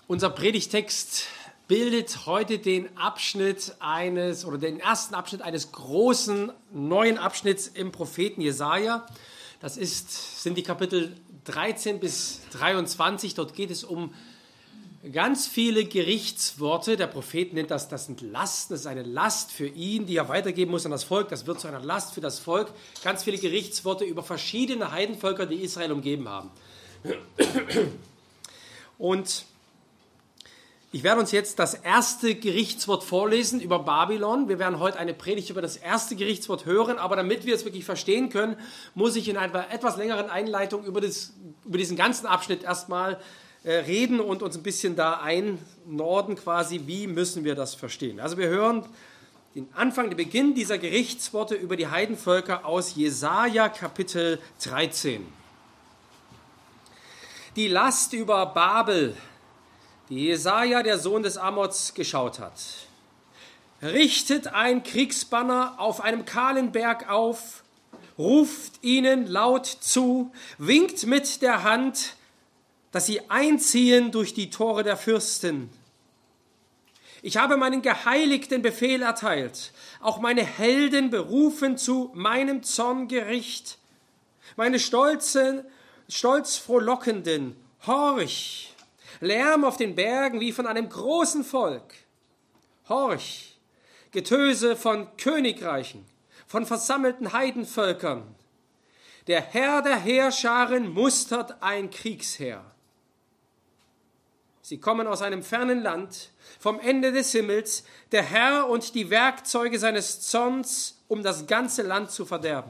Unser Predigtext bildet heute den den ersten Abschnitt eines großen neuen Abschnitts im Propheten Jesaja. Sind die Kapitel 13 bis 23. Dort geht es um ganz viele Gerichtsworte. Der Prophet nennt das sind Lasten. Das ist eine Last für ihn, die er weitergeben muss an das Volk. Das wird zu einer Last für das Volk. Ganz viele Gerichtsworte über verschiedene Heidenvölker, die Israel umgeben haben. Und ich werde uns jetzt das erste Gerichtswort vorlesen über Babylon. Wir werden heute eine Predigt über das erste Gerichtswort hören, aber damit wir es wirklich verstehen können, muss ich in einer etwas längeren Einleitung über diesen ganzen Abschnitt erstmal reden und uns ein bisschen da einnorden quasi, wie müssen wir das verstehen. Also wir hören den Beginn dieser Gerichtsworte über die Heidenvölker aus Jesaja Kapitel 13. Die Last über Babel, die Jesaja, der Sohn des Amoz, geschaut hat. Richtet ein Kriegsbanner auf einem kahlen Berg auf, ruft ihnen laut zu, winkt mit der Hand, dass sie einziehen durch die Tore der Fürsten. Ich habe meinen Geheiligten Befehl erteilt, auch meine Helden berufen zu meinem Zorngericht, meine stolz frohlockenden, horch! Lärm auf den Bergen wie von einem großen Volk. Horch, Getöse von Königreichen, von versammelten Heidenvölkern. Der Herr der Heerscharen mustert ein Kriegsheer. Sie kommen aus einem fernen Land, vom Ende des Himmels, der Herr und die Werkzeuge seines Zorns, um das ganze Land zu verderben.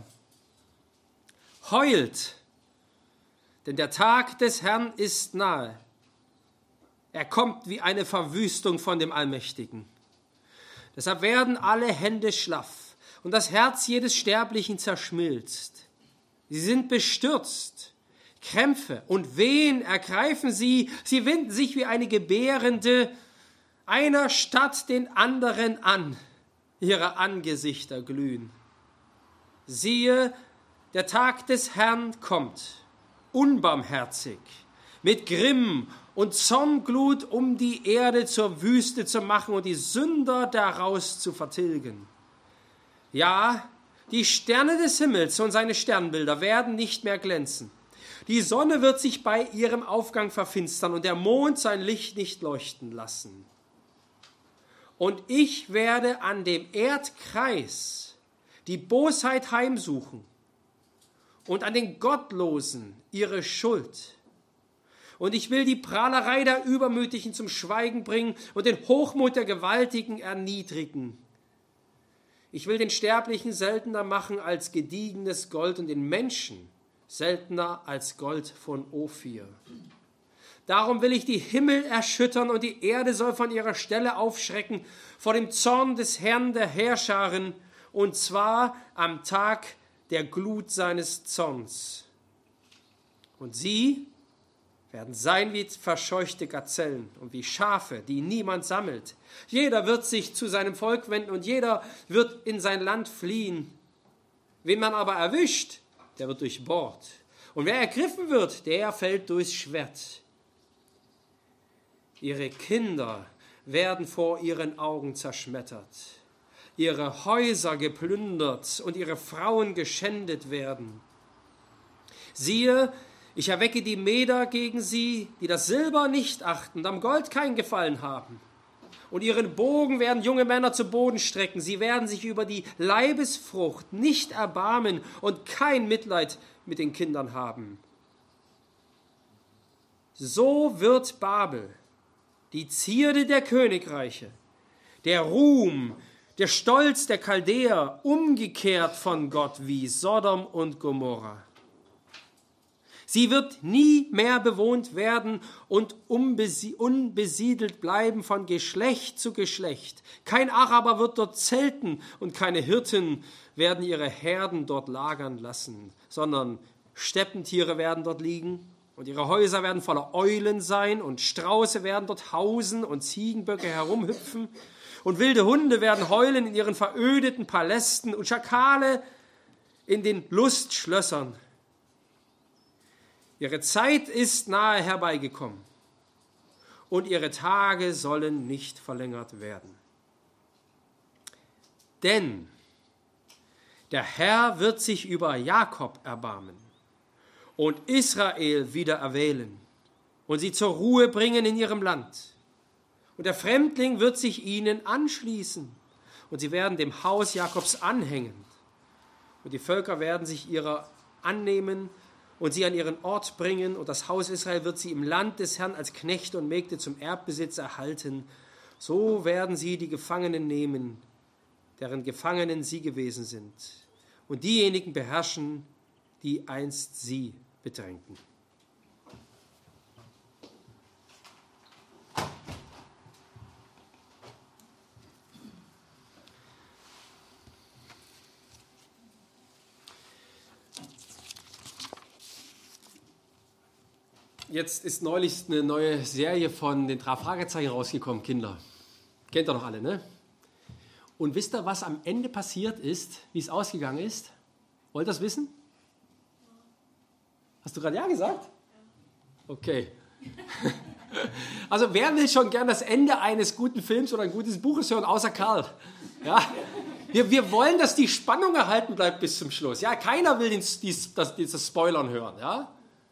Heult, denn der Tag des Herrn ist nahe. Er kommt wie eine Verwüstung von dem Allmächtigen. Deshalb werden alle Hände schlaff und das Herz jedes Sterblichen zerschmilzt. Sie sind bestürzt. Krämpfe und Wehen ergreifen sie. Sie winden sich wie eine Gebärende. Einer statt den anderen an. Ihre Angesichter glühen. Siehe, der Tag des Herrn kommt, unbarmherzig, mit Grimm und Zornglut, um die Erde zur Wüste zu machen und die Sünder daraus zu vertilgen. Ja, die Sterne des Himmels und seine Sternbilder werden nicht mehr glänzen. Die Sonne wird sich bei ihrem Aufgang verfinstern und der Mond sein Licht nicht leuchten lassen. Und ich werde an dem Erdkreis die Bosheit heimsuchen und an den Gottlosen ihre Schuld. Und ich will die Prahlerei der Übermütigen zum Schweigen bringen und den Hochmut der Gewaltigen erniedrigen. Ich will den Sterblichen seltener machen als gediegenes Gold und den Menschen seltener als Gold von Ophir. Darum will ich die Himmel erschüttern und die Erde soll von ihrer Stelle aufschrecken vor dem Zorn des Herrn der Heerscharen, und zwar am Tag der Glut seines Zorns. Und sie werden sein wie verscheuchte Gazellen und wie Schafe, die niemand sammelt. Jeder wird sich zu seinem Volk wenden und jeder wird in sein Land fliehen. Wen man aber erwischt, der wird durchbohrt. Und wer ergriffen wird, der fällt durchs Schwert. Ihre Kinder werden vor ihren Augen zerschmettert, ihre Häuser geplündert und ihre Frauen geschändet werden. Siehe, ich erwecke die Meder gegen sie, die das Silber nicht achten und am Gold kein Gefallen haben. Und ihren Bogen werden junge Männer zu Boden strecken. Sie werden sich über die Leibesfrucht nicht erbarmen und kein Mitleid mit den Kindern haben. So wird Babel, die Zierde der Königreiche, der Ruhm, der Stolz der Chaldäer, umgekehrt von Gott wie Sodom und Gomorra. Sie wird nie mehr bewohnt werden und unbesiedelt bleiben von Geschlecht zu Geschlecht. Kein Araber wird dort zelten und keine Hirten werden ihre Herden dort lagern lassen, sondern Steppentiere werden dort liegen und ihre Häuser werden voller Eulen sein und Strauße werden dort hausen und Ziegenböcke herumhüpfen und wilde Hunde werden heulen in ihren verödeten Palästen und Schakale in den Lustschlössern. Ihre Zeit ist nahe herbeigekommen und ihre Tage sollen nicht verlängert werden. Denn der Herr wird sich über Jakob erbarmen und Israel wieder erwählen und sie zur Ruhe bringen in ihrem Land. Und der Fremdling wird sich ihnen anschließen und sie werden dem Haus Jakobs anhängen. Und die Völker werden sich ihrer annehmen und sie an ihren Ort bringen. Und das Haus Israel wird sie im Land des Herrn als Knechte und Mägde zum Erbbesitz erhalten. So werden sie die Gefangenen nehmen, deren Gefangenen sie gewesen sind, und diejenigen beherrschen, die einst sie bedrängten. Jetzt ist neulich eine neue Serie von den 3 Fragezeichen rausgekommen, Kinder. Kennt ihr doch alle, ne? Und wisst ihr, was am Ende passiert ist, wie es ausgegangen ist? Wollt ihr das wissen? Hast du gerade ja gesagt? Okay. Also wer will schon gern das Ende eines guten Films oder ein gutes Buches hören, außer Karl? Ja? Wir wollen, dass die Spannung erhalten bleibt bis zum Schluss. Ja? Keiner will das Spoilern hören. Ja?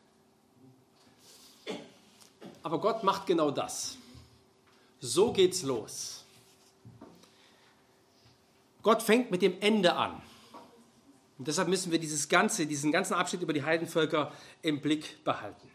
Aber Gott macht genau das. So geht's los. Gott fängt mit dem Ende an. Und deshalb müssen wir diesen ganzen Abschnitt über die Heidenvölker im Blick behalten.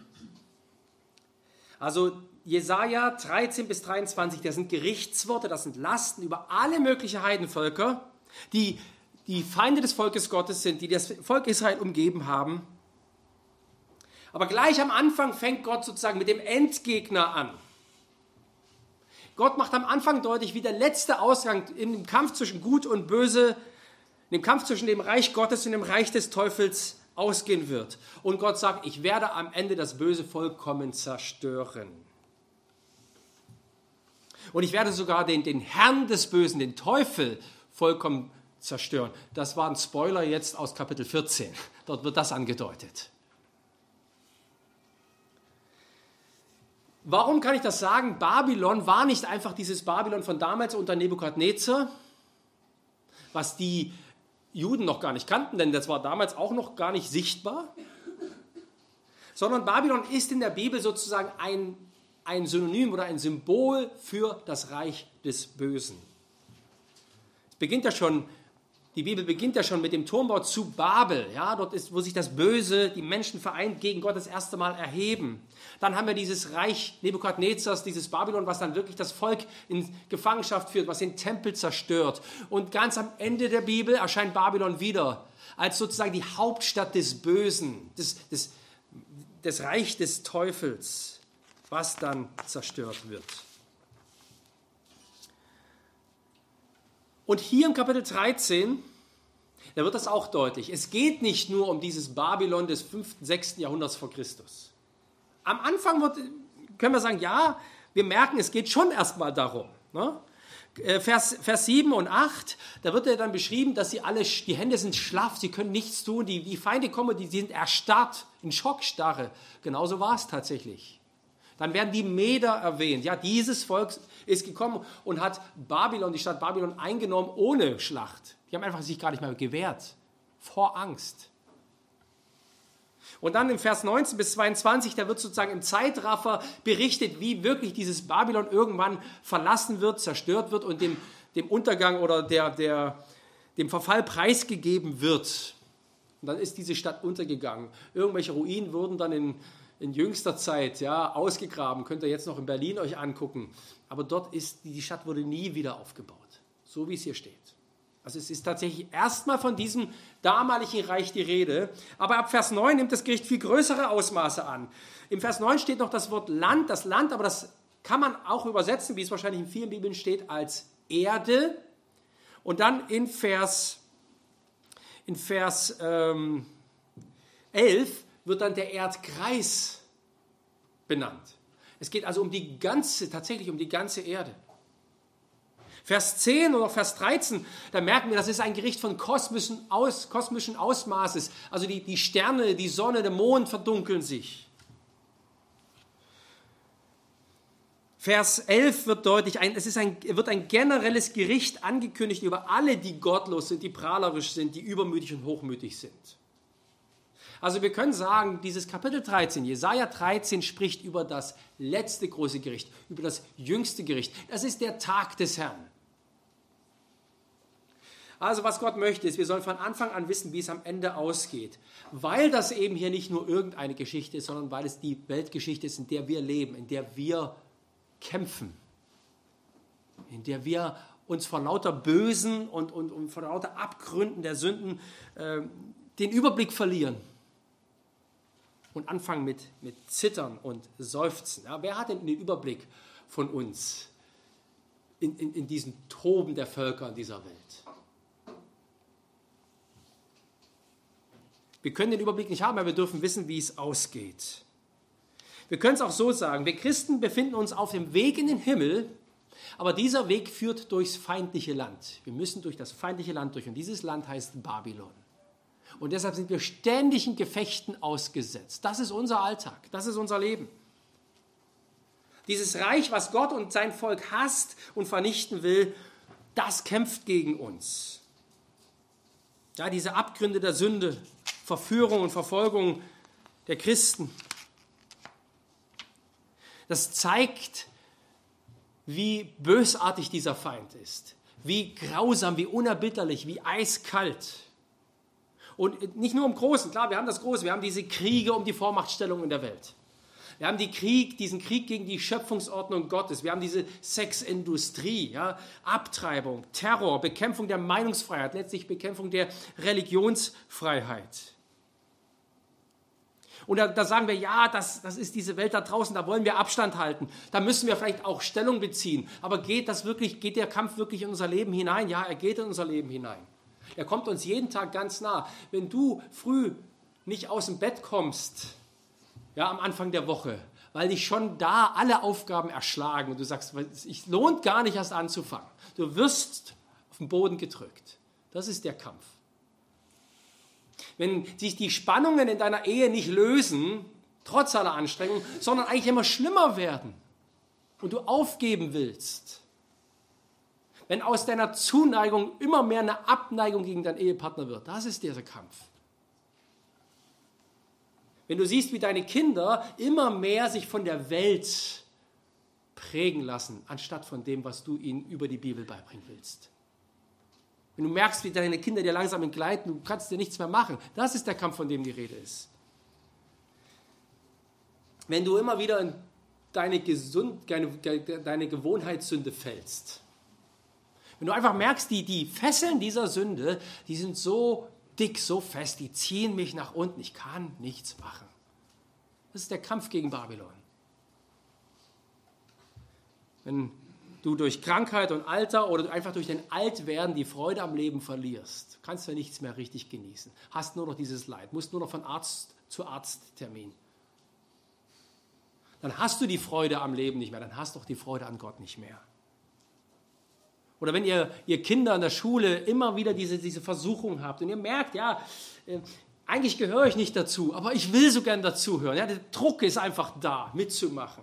Also Jesaja 13 bis 23, das sind Gerichtsworte, das sind Lasten über alle möglichen Heidenvölker, die die Feinde des Volkes Gottes sind, die das Volk Israel umgeben haben. Aber gleich am Anfang fängt Gott sozusagen mit dem Endgegner an. Gott macht am Anfang deutlich, wie der letzte Ausgang im Kampf zwischen Gut und Böse, im Kampf zwischen dem Reich Gottes und dem Reich des Teufels ausgehen wird. Und Gott sagt, ich werde am Ende das Böse vollkommen zerstören. Und ich werde sogar den Herrn des Bösen, den Teufel, vollkommen zerstören. Das war ein Spoiler jetzt aus Kapitel 14. Dort wird das angedeutet. Warum kann ich das sagen? Babylon war nicht einfach dieses Babylon von damals unter Nebukadnezar, was die Juden noch gar nicht kannten, denn das war damals auch noch gar nicht sichtbar, sondern Babylon ist in der Bibel sozusagen ein Synonym oder ein Symbol für das Reich des Bösen. Die Bibel beginnt ja schon mit dem Turmbau zu Babel. Ja, dort ist, wo sich das Böse, die Menschen vereint gegen Gott das erste Mal erheben. Dann haben wir dieses Reich Nebukadnezars, dieses Babylon, was dann wirklich das Volk in Gefangenschaft führt, was den Tempel zerstört. Und ganz am Ende der Bibel erscheint Babylon wieder als sozusagen die Hauptstadt des Bösen, des Reich des Teufels, was dann zerstört wird. Und hier im Kapitel 13, da wird das auch deutlich. Es geht nicht nur um dieses Babylon des 5., 6. Jahrhunderts vor Christus. Am Anfang können wir sagen, ja, wir merken, es geht schon erstmal darum. Ne? Vers 7 und 8, da wird ja dann beschrieben, dass die Hände sind schlaff, sie können nichts tun, die Feinde kommen, die sind erstarrt, in Schockstarre. Genauso war es tatsächlich. Dann werden die Meder erwähnt. Ja, dieses Volk ist gekommen und hat die Stadt Babylon eingenommen ohne Schlacht. Die haben einfach sich gar nicht mehr gewehrt, vor Angst. Und dann im Vers 19 bis 22, da wird sozusagen im Zeitraffer berichtet, wie wirklich dieses Babylon irgendwann verlassen wird, zerstört wird und dem Untergang oder dem Verfall preisgegeben wird. Und dann ist diese Stadt untergegangen. Irgendwelche Ruinen wurden dann in jüngster Zeit ausgegraben. Könnt ihr jetzt noch in Berlin euch angucken. Aber dort die Stadt wurde nie wieder aufgebaut. So wie es hier steht. Also es ist tatsächlich erstmal von diesem damaligen Reich die Rede. Aber ab Vers 9 nimmt das Gericht viel größere Ausmaße an. Im Vers 9 steht noch das Wort Land, aber das kann man auch übersetzen, wie es wahrscheinlich in vielen Bibeln steht, als Erde. Und dann in Vers 11 wird dann der Erdkreis benannt. Es geht also tatsächlich um die ganze Erde. Vers 10 und auch Vers 13, da merken wir, das ist ein Gericht von kosmischen Ausmaßes. Also die Sterne, die Sonne, der Mond verdunkeln sich. Vers 11 wird deutlich, wird ein generelles Gericht angekündigt über alle, die gottlos sind, die prahlerisch sind, die übermütig und hochmütig sind. Also wir können sagen, dieses Kapitel 13, Jesaja 13, spricht über das letzte große Gericht, über das jüngste Gericht. Das ist der Tag des Herrn. Also was Gott möchte, ist, wir sollen von Anfang an wissen, wie es am Ende ausgeht. Weil das eben hier nicht nur irgendeine Geschichte ist, sondern weil es die Weltgeschichte ist, in der wir leben, in der wir kämpfen, in der wir uns vor lauter Bösen und vor lauter Abgründen der Sünden den Überblick verlieren und anfangen mit Zittern und Seufzen. Ja, wer hat denn den Überblick von uns in diesen Toben der Völker in dieser Welt? Wir können den Überblick nicht haben, aber wir dürfen wissen, wie es ausgeht. Wir können es auch so sagen, wir Christen befinden uns auf dem Weg in den Himmel, aber dieser Weg führt durchs feindliche Land. Wir müssen durch das feindliche Land durch und dieses Land heißt Babylon. Und deshalb sind wir ständigen Gefechten ausgesetzt. Das ist unser Alltag, das ist unser Leben. Dieses Reich, was Gott und sein Volk hasst und vernichten will, das kämpft gegen uns. Ja, diese Abgründe der Sünde, Verführung und Verfolgung der Christen. Das zeigt, wie bösartig dieser Feind ist, wie grausam, wie unerbitterlich, wie eiskalt. Und nicht nur im Großen, klar, wir haben das Große, wir haben diese Kriege um die Vormachtstellung in der Welt. Wir haben diesen Krieg gegen die Schöpfungsordnung Gottes. Wir haben diese Sexindustrie, ja, Abtreibung, Terror, Bekämpfung der Meinungsfreiheit, letztlich Bekämpfung der Religionsfreiheit. Und da sagen wir, ja, das ist diese Welt da draußen, da wollen wir Abstand halten. Da müssen wir vielleicht auch Stellung beziehen. Aber geht der Kampf wirklich in unser Leben hinein? Ja, er geht in unser Leben hinein. Er kommt uns jeden Tag ganz nah. Wenn du früh nicht aus dem Bett kommst, ja, am Anfang der Woche, weil dich schon da alle Aufgaben erschlagen und du sagst, es lohnt gar nicht erst anzufangen. Du wirst auf den Boden gedrückt. Das ist der Kampf. Wenn sich die Spannungen in deiner Ehe nicht lösen, trotz aller Anstrengung, sondern eigentlich immer schlimmer werden und du aufgeben willst, wenn aus deiner Zuneigung immer mehr eine Abneigung gegen deinen Ehepartner wird, das ist dieser Kampf. Wenn du siehst, wie deine Kinder immer mehr sich von der Welt prägen lassen, anstatt von dem, was du ihnen über die Bibel beibringen willst. Wenn du merkst, wie deine Kinder dir langsam entgleiten, du kannst dir nichts mehr machen. Das ist der Kampf, von dem die Rede ist. Wenn du immer wieder in deine Gewohnheitssünde fällst, wenn du einfach merkst, die Fesseln dieser Sünde, die sind so dick, so fest, die ziehen mich nach unten, ich kann nichts machen. Das ist der Kampf gegen Babylon. Wenn du durch Krankheit und Alter oder einfach durch den Altwerden die Freude am Leben verlierst, kannst du nichts mehr richtig genießen, hast nur noch dieses Leid, musst nur noch von Arzt zu Arzttermin. Dann hast du die Freude am Leben nicht mehr, dann hast du auch die Freude an Gott nicht mehr. Oder wenn ihr Kinder in der Schule immer wieder diese Versuchung habt und ihr merkt, ja, eigentlich gehöre ich nicht dazu, aber ich will so gern dazuhören. Ja, der Druck ist einfach da, mitzumachen.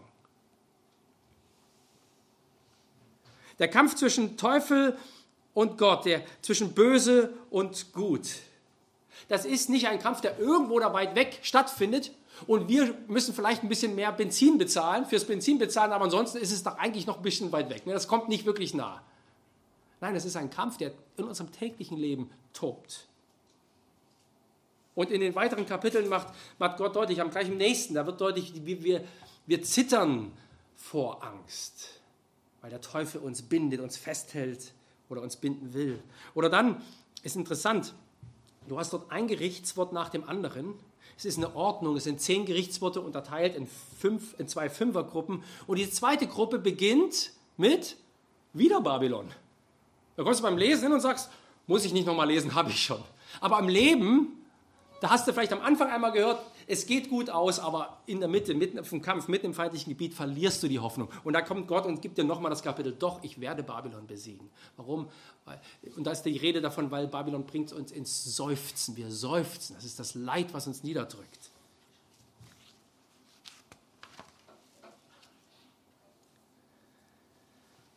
Der Kampf zwischen Teufel und Gott, zwischen Böse und Gut, das ist nicht ein Kampf, der irgendwo da weit weg stattfindet und wir müssen vielleicht ein bisschen mehr Benzin bezahlen, fürs Benzin bezahlen, aber ansonsten ist es doch eigentlich noch ein bisschen weit weg. Das kommt nicht wirklich nah. Nein, es ist ein Kampf, der in unserem täglichen Leben tobt. Und in den weiteren Kapiteln macht Gott deutlich, am gleich im nächsten, da wird deutlich, wir zittern vor Angst, weil der Teufel uns bindet, uns festhält oder uns binden will. Oder dann ist interessant, du hast dort ein Gerichtswort nach dem anderen. Es ist eine Ordnung, es sind 10 Gerichtsworte unterteilt in 2 Fünfergruppen. Und die zweite Gruppe beginnt mit wieder Babylon. Da kommst du beim Lesen hin und sagst, muss ich nicht nochmal lesen, habe ich schon. Aber im Leben, da hast du vielleicht am Anfang einmal gehört, es geht gut aus, aber in der Mitte, mitten auf dem Kampf, mitten im feindlichen Gebiet, verlierst du die Hoffnung. Und da kommt Gott und gibt dir nochmal das Kapitel, doch, ich werde Babylon besiegen. Warum? Und da ist die Rede davon, weil Babylon bringt uns ins Seufzen. Wir seufzen, das ist das Leid, was uns niederdrückt.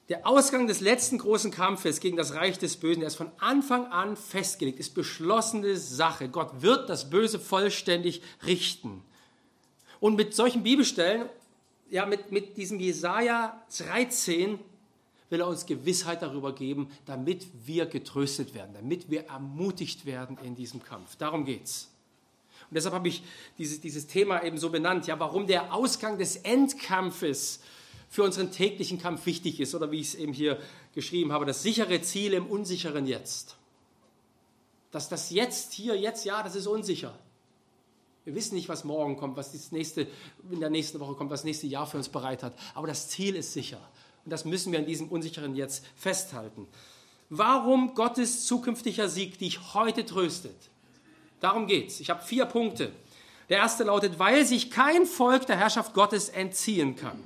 Der Ausgang des letzten großen Kampfes gegen das Reich des Bösen, der ist von Anfang an festgelegt, ist beschlossene Sache. Gott wird das Böse vollständig richten. Und mit solchen Bibelstellen, ja, mit diesem Jesaja 13, will er uns Gewissheit darüber geben, damit wir getröstet werden, damit wir ermutigt werden in diesem Kampf. Darum geht's. Und deshalb habe ich dieses Thema eben so benannt, ja, warum der Ausgang des Endkampfes für unseren täglichen Kampf wichtig ist, oder wie ich es eben hier geschrieben habe, das sichere Ziel im unsicheren Jetzt. Das Jetzt, ja, das ist unsicher. Wir wissen nicht, was morgen kommt, was in der nächsten Woche kommt, was das nächste Jahr für uns bereit hat. Aber das Ziel ist sicher. Und das müssen wir in diesem unsicheren Jetzt festhalten. Warum Gottes zukünftiger Sieg dich heute tröstet? Darum geht's. Ich habe 4 Punkte. Der erste lautet, weil sich kein Volk der Herrschaft Gottes entziehen kann.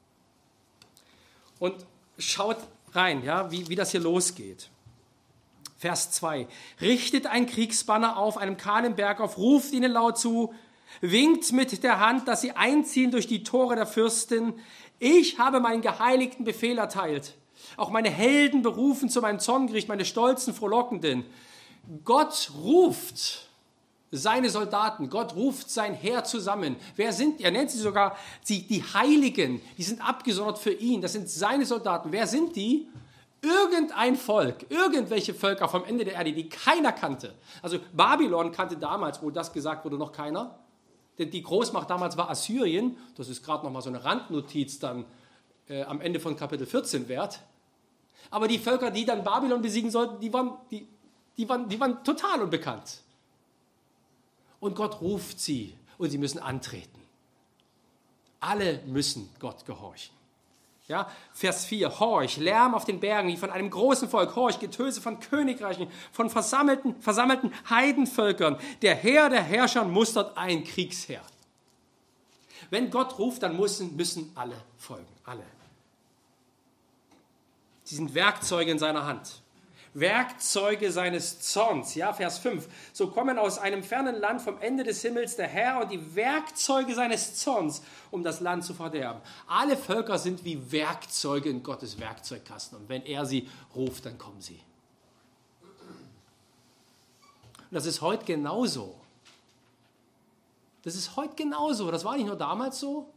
Und schaut rein, ja, wie das hier losgeht. Vers 2. Richtet ein Kriegsbanner auf einem kahlen Berg auf, ruft ihnen laut zu, winkt mit der Hand, dass sie einziehen durch die Tore der Fürsten. Ich habe meinen geheiligten Befehl erteilt. Auch meine Helden berufen zu meinem Zorngericht, meine stolzen Frohlockenden. Gott ruft seine Soldaten, Gott ruft sein Heer zusammen. Wer sind die? Er nennt sie sogar die Heiligen, die sind abgesondert für ihn, das sind seine Soldaten. Wer sind die? Irgendein Volk, irgendwelche Völker vom Ende der Erde, die keiner kannte. Also Babylon kannte damals, wo das gesagt wurde, noch keiner. Denn die Großmacht damals war Assyrien, das ist gerade nochmal so eine Randnotiz dann am Ende von Kapitel 14 wert. Aber die Völker, die dann Babylon besiegen sollten, die waren total unbekannt. Und Gott ruft sie und sie müssen antreten. Alle müssen Gott gehorchen. Ja, Vers 4, horch, Lärm auf den Bergen, wie von einem großen Volk, horch, Getöse von Königreichen, von versammelten Heidenvölkern. Der Herr der Herrscher mustert ein Kriegsheer. Wenn Gott ruft, dann müssen alle folgen, alle. Sie sind Werkzeuge in seiner Hand. Werkzeuge seines Zorns. Ja, Vers 5. So kommen aus einem fernen Land vom Ende des Himmels der Herr und die Werkzeuge seines Zorns, um das Land zu verderben. Alle Völker sind wie Werkzeuge in Gottes Werkzeugkasten. Und wenn er sie ruft, dann kommen sie. Und das ist heute genauso. Das ist heute genauso. Das war nicht nur damals so.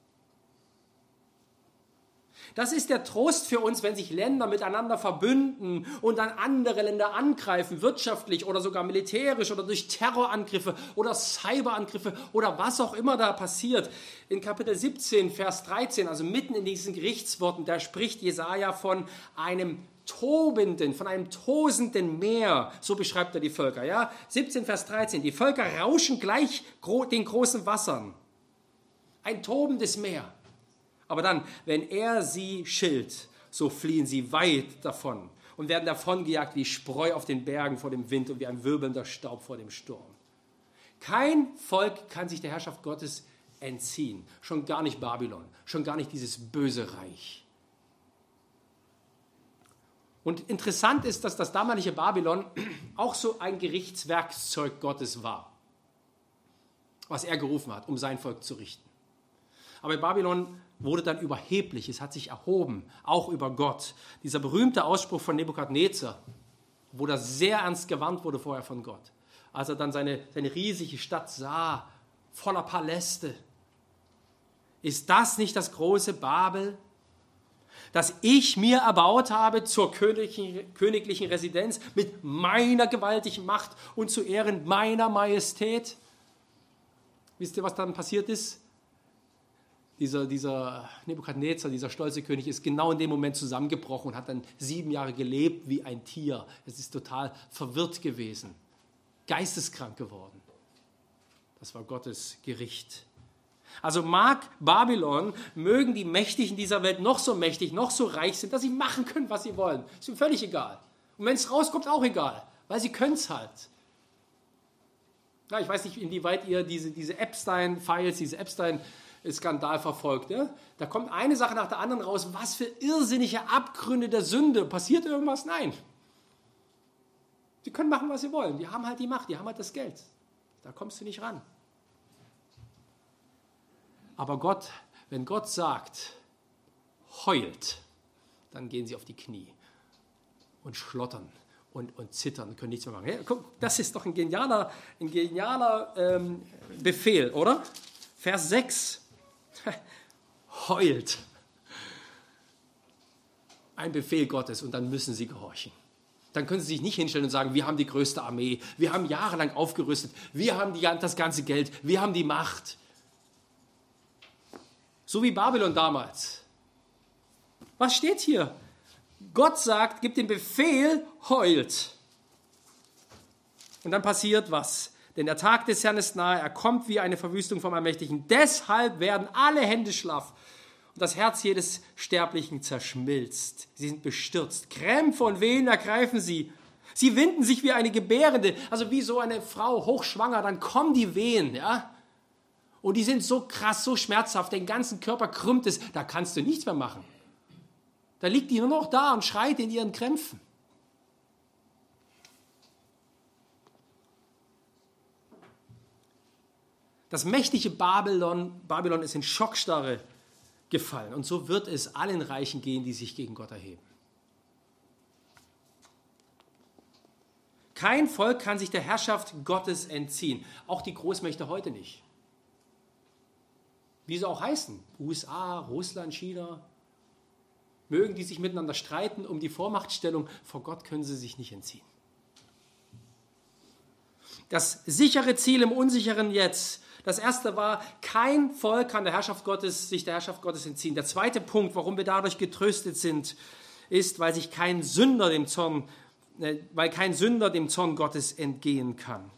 Das ist der Trost für uns, wenn sich Länder miteinander verbünden und dann andere Länder angreifen, wirtschaftlich oder sogar militärisch oder durch Terrorangriffe oder Cyberangriffe oder was auch immer da passiert. In Kapitel 17, Vers 13, also mitten in diesen Gerichtsworten, da spricht Jesaja von einem tobenden, von einem tosenden Meer, so beschreibt er die Völker. Ja? 17, Vers 13, die Völker rauschen gleich den großen Wassern. Ein tobendes Meer. Aber dann, wenn er sie schilt, so fliehen sie weit davon und werden davongejagt wie Spreu auf den Bergen vor dem Wind und wie ein wirbelnder Staub vor dem Sturm. Kein Volk kann sich der Herrschaft Gottes entziehen, schon gar nicht Babylon, schon gar nicht dieses böse Reich. Und interessant ist, dass das damalige Babylon auch so ein Gerichtswerkzeug Gottes war, was er gerufen hat, um sein Volk zu richten. Aber Babylon wurde dann überheblich, es hat sich erhoben, auch über Gott. Dieser berühmte Ausspruch von Nebukadnezar, wo das sehr ernst gewarnt wurde vorher von Gott, als er dann seine riesige Stadt sah, voller Paläste. Ist das nicht das große Babel, das ich mir erbaut habe zur königlichen Residenz mit meiner gewaltigen Macht und zu Ehren meiner Majestät? Wisst ihr, was dann passiert ist? Dieser Nebukadnezar, dieser stolze König, ist genau in dem Moment zusammengebrochen und hat dann 7 Jahre gelebt wie ein Tier. Es ist total verwirrt gewesen, geisteskrank geworden. Das war Gottes Gericht. Also mag Babylon, mögen die Mächtigen dieser Welt noch so mächtig, noch so reich sind, dass sie machen können, was sie wollen. Ist ihm völlig egal. Und wenn es rauskommt, auch egal, weil sie können es halt. Ja, ich weiß nicht, inwieweit ihr diese Epstein-Files, diese Epstein-Skandal verfolgt. Ja? Da kommt eine Sache nach der anderen raus. Was für irrsinnige Abgründe der Sünde. Passiert irgendwas? Nein. Sie können machen, was sie wollen. Die haben halt die Macht, die haben halt das Geld. Da kommst du nicht ran. Aber Gott, wenn Gott sagt, heult, dann gehen sie auf die Knie und schlottern und zittern, können nichts mehr machen. Ja, guck, das ist doch ein genialer Befehl, oder? Vers 6. Heult. Ein Befehl Gottes und dann müssen sie gehorchen. Dann können sie sich nicht hinstellen und sagen, wir haben die größte Armee, wir haben jahrelang aufgerüstet, wir haben das ganze Geld, wir haben die Macht. So wie Babylon damals. Was steht hier? Gott sagt, gibt den Befehl, heult. Und dann passiert was? Denn der Tag des Herrn ist nahe, er kommt wie eine Verwüstung vom Allmächtigen. Deshalb werden alle Hände schlaff und das Herz jedes Sterblichen zerschmilzt. Sie sind bestürzt. Krämpfe und Wehen ergreifen sie. Sie winden sich wie eine Gebärende, also wie so eine Frau hochschwanger, dann kommen die Wehen, ja? Und die sind so krass, so schmerzhaft, den ganzen Körper krümmt es, da kannst du nichts mehr machen. Da liegt die nur noch da und schreit in ihren Krämpfen. Das mächtige Babylon ist in Schockstarre gefallen. Und so wird es allen Reichen gehen, die sich gegen Gott erheben. Kein Volk kann sich der Herrschaft Gottes entziehen. Auch die Großmächte heute nicht. Wie sie auch heißen. USA, Russland, China. Mögen die sich miteinander streiten um die Vormachtstellung. Vor Gott können sie sich nicht entziehen. Das sichere Ziel im unsicheren Jetzt. Das erste war, kein Volk kann sich der Herrschaft Gottes entziehen. Der zweite Punkt, warum wir dadurch getröstet sind, ist, weil kein Sünder dem Zorn Gottes entgehen kann.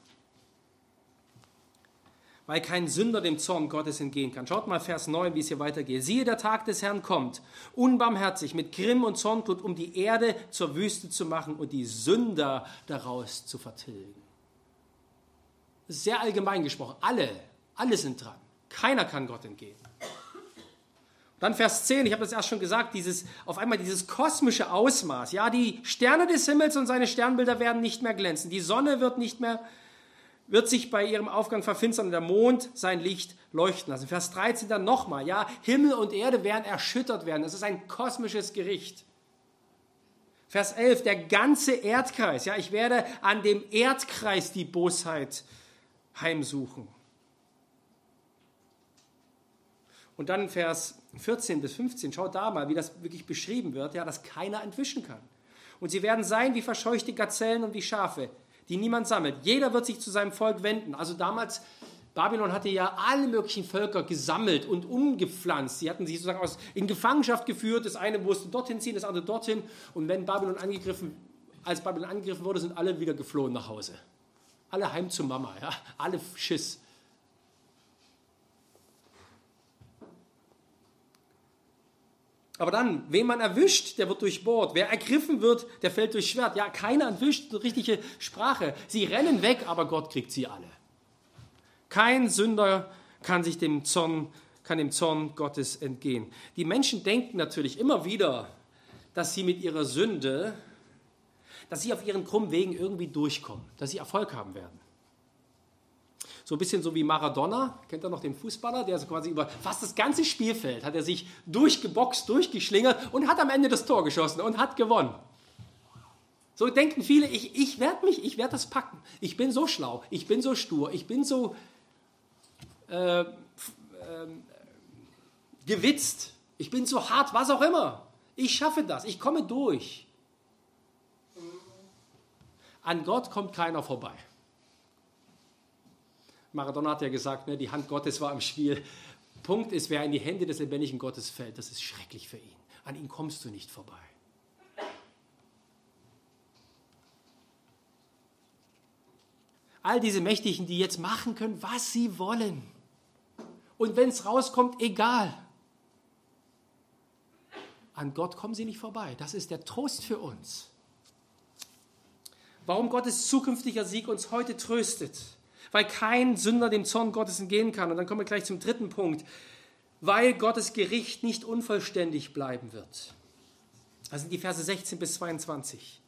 Weil kein Sünder dem Zorn Gottes entgehen kann. Schaut mal Vers 9, wie es hier weitergeht. Siehe, der Tag des Herrn kommt, unbarmherzig, mit Grimm und Zornglut, um die Erde zur Wüste zu machen und die Sünder daraus zu vertilgen. Das ist sehr allgemein gesprochen. Alle sind dran. Keiner kann Gott entgehen. Dann Vers 10, ich habe das erst schon gesagt, auf einmal dieses kosmische Ausmaß. Ja, die Sterne des Himmels und seine Sternbilder werden nicht mehr glänzen. Die Sonne wird sich bei ihrem Aufgang verfinstern und der Mond sein Licht leuchten lassen. Vers 13 dann nochmal, ja, Himmel und Erde werden erschüttert werden. Es ist ein kosmisches Gericht. Vers 11, der ganze Erdkreis, ja, ich werde an dem Erdkreis die Bosheit heimsuchen. Und dann Vers 14 bis 15, schaut da mal, wie das wirklich beschrieben wird, ja, dass keiner entwischen kann. Und sie werden sein wie verscheuchte Gazellen und wie Schafe, die niemand sammelt. Jeder wird sich zu seinem Volk wenden. Also damals, Babylon hatte ja alle möglichen Völker gesammelt und umgepflanzt. Sie hatten sich sozusagen in Gefangenschaft geführt. Das eine musste dorthin ziehen, das andere dorthin. Und als Babylon angegriffen wurde, sind alle wieder geflohen nach Hause. Alle heim zu Mama, ja, alle Schiss. Aber dann, wen man erwischt, der wird durchbohrt. Wer ergriffen wird, der fällt durchs Schwert. Ja, keiner entwischt eine richtige Sprache. Sie rennen weg, aber Gott kriegt sie alle. Kein Sünder kann dem Zorn Gottes entgehen. Die Menschen denken natürlich immer wieder, dass sie mit ihrer Sünde, dass sie auf ihren krummen Wegen irgendwie durchkommen, dass sie Erfolg haben werden. So ein bisschen so wie Maradona, kennt ihr noch den Fußballer, der so quasi über fast das ganze Spielfeld hat er sich durchgeboxt, durchgeschlingert und hat am Ende das Tor geschossen und hat gewonnen. So denken viele, ich werde das packen. Ich bin so schlau, ich bin so stur, ich bin so gewitzt, ich bin so hart, was auch immer. Ich schaffe das, ich komme durch. An Gott kommt keiner vorbei. Maradona hat ja gesagt, ne, die Hand Gottes war im Spiel. Punkt ist, wer in die Hände des lebendigen Gottes fällt, das ist schrecklich für ihn. An ihm kommst du nicht vorbei. All diese Mächtigen, die jetzt machen können, was sie wollen. Und wenn es rauskommt, egal. An Gott kommen sie nicht vorbei. Das ist der Trost für uns. Warum Gottes zukünftiger Sieg uns heute tröstet. Weil kein Sünder dem Zorn Gottes entgehen kann. Und dann kommen wir gleich zum dritten Punkt. Weil Gottes Gericht nicht unvollständig bleiben wird. Das sind die Verse 16 bis 22.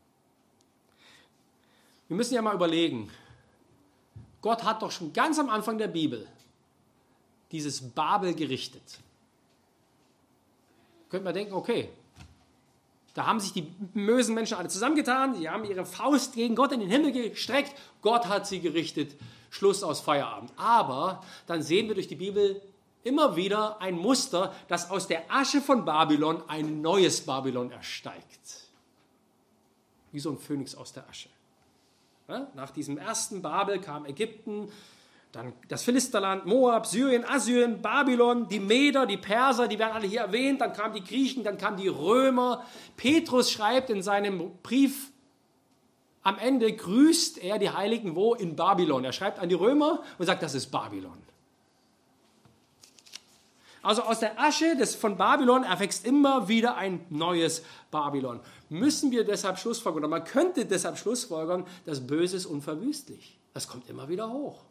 Wir müssen ja mal überlegen. Gott hat doch schon ganz am Anfang der Bibel dieses Babel gerichtet. Könnte man denken, okay, Da haben sich die bösen Menschen alle zusammengetan, sie haben ihre Faust gegen Gott in den Himmel gestreckt, Gott hat sie gerichtet, Schluss aus Feierabend. Aber dann sehen wir durch die Bibel immer wieder ein Muster, dass aus der Asche von Babylon ein neues Babylon ersteigt. Wie so ein Phönix aus der Asche. Ja, nach diesem ersten Babel kam Ägypten, dann das Philisterland, Moab, Syrien, Assyrien, Babylon, die Meder, die Perser, die werden alle hier erwähnt, dann kamen die Griechen, dann kamen die Römer. Petrus schreibt in seinem Brief, am Ende grüßt er die Heiligen wo? In Babylon. Er schreibt an die Römer und sagt, das ist Babylon. Also aus der Asche von Babylon erwächst immer wieder ein neues Babylon. Müssen wir deshalb schlussfolgern, oder man könnte deshalb schlussfolgern, das Böse ist unverwüstlich. Das kommt immer wieder hoch.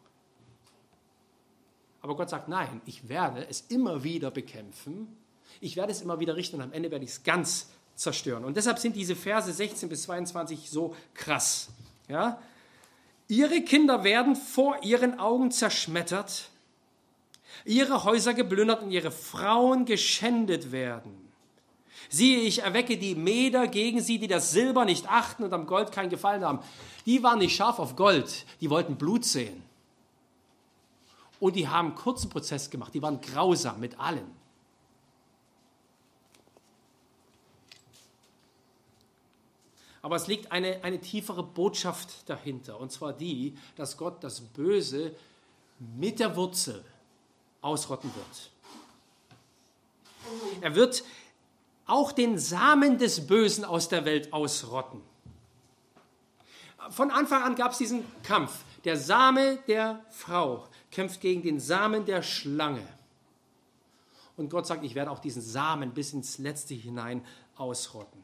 Aber Gott sagt, nein, ich werde es immer wieder bekämpfen, ich werde es immer wieder richten und am Ende werde ich es ganz zerstören. Und deshalb sind diese Verse 16 bis 22 so krass. Ja? Ihre Kinder werden vor ihren Augen zerschmettert, ihre Häuser geplündert und ihre Frauen geschändet werden. Siehe, ich erwecke die Meder gegen sie, die das Silber nicht achten und am Gold keinen Gefallen haben. Die waren nicht scharf auf Gold, die wollten Blut sehen. Und die haben einen kurzen Prozess gemacht, die waren grausam mit allen. Aber es liegt eine tiefere Botschaft dahinter, und zwar die, dass Gott das Böse mit der Wurzel ausrotten wird. Er wird auch den Samen des Bösen aus der Welt ausrotten. Von Anfang an gab es diesen Kampf. Der Same der Frau kämpft gegen den Samen der Schlange. Und Gott sagt, ich werde auch diesen Samen bis ins Letzte hinein ausrotten.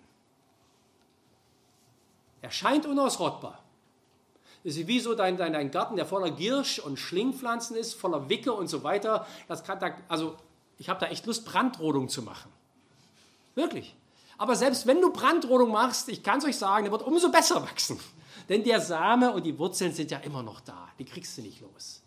Er scheint unausrottbar. Es ist wie so dein Garten, der voller Giersch und Schlingpflanzen ist, voller Wicke und so weiter. Ich habe da echt Lust, Brandrodung zu machen. Wirklich. Aber selbst wenn du Brandrodung machst, ich kann es euch sagen, der wird umso besser wachsen. Denn der Same und die Wurzeln sind ja immer noch da. Die kriegst du nicht los.